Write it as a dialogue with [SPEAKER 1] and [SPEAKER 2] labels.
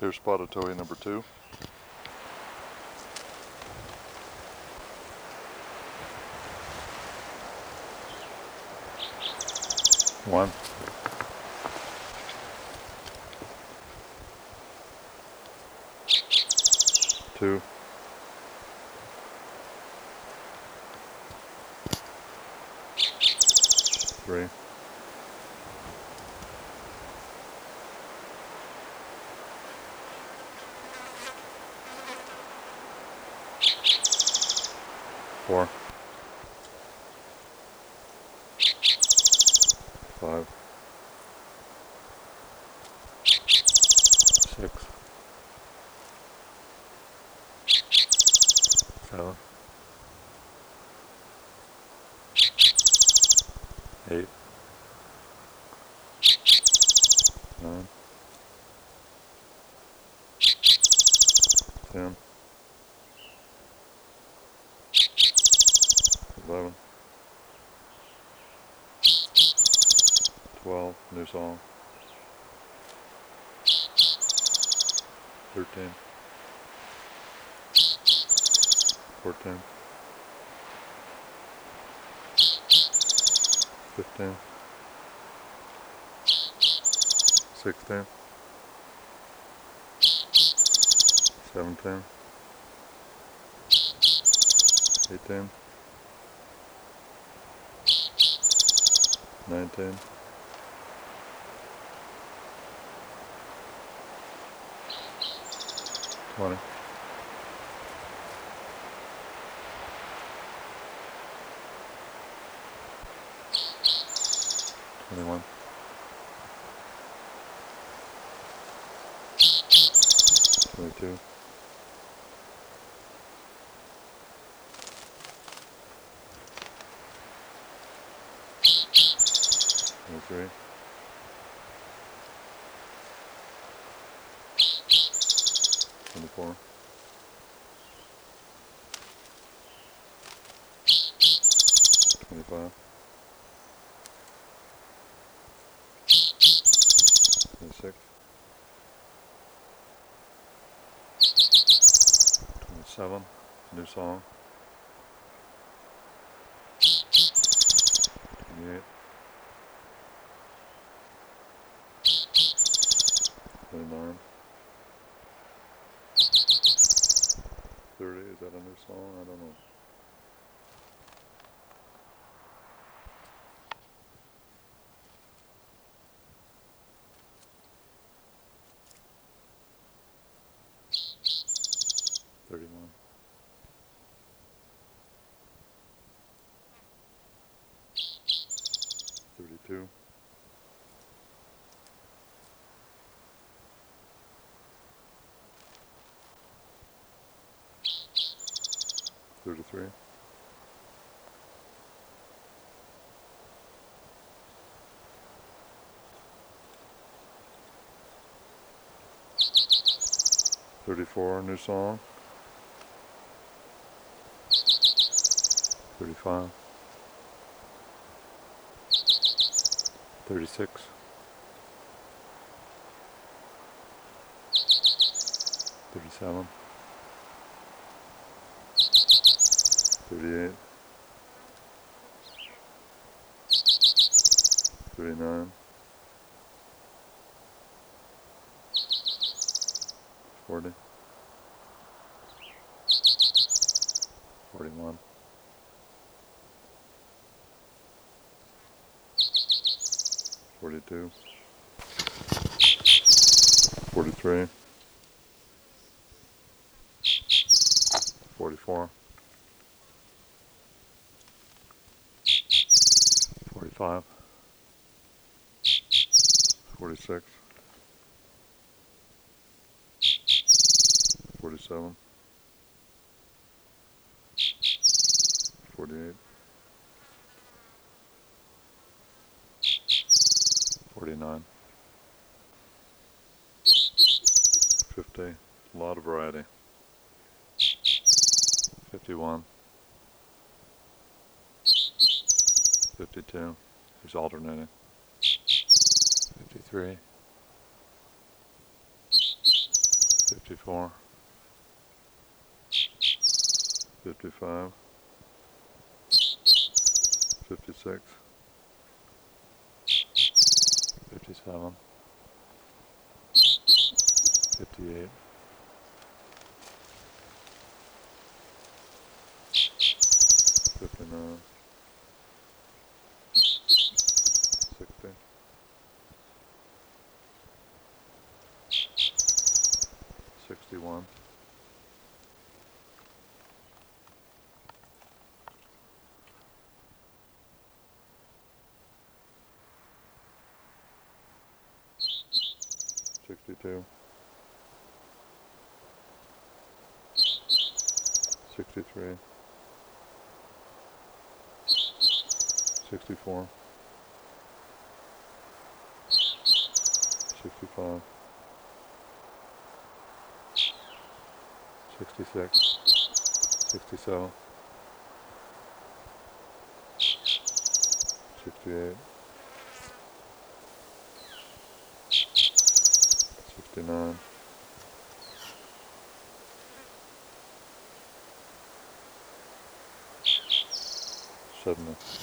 [SPEAKER 1] Here's spotted towhee number 2. One. Two. Three. Four. Five. Six. Seven. Eight. Nine. 10. 11. 12. New song. 13. 14. 15. 16. 17. 18. 19. 20. 21. 22. 23. 24. 25. 26. 27. New song. 28. 29. 30. Is that a new song? I don't know. 31. 32. 33. 34. New song. 35. 36. 37. 38. 39. 40. 41. 42. 43. 44. 45. 46. 47. 48. 49. 50. A lot of variety. 51. 52. He's alternating. 53. 54, 55, 56, 57, 58, 59, 60, 61, 62, 63, 64, 65, 66, 67, 68, 69, 70.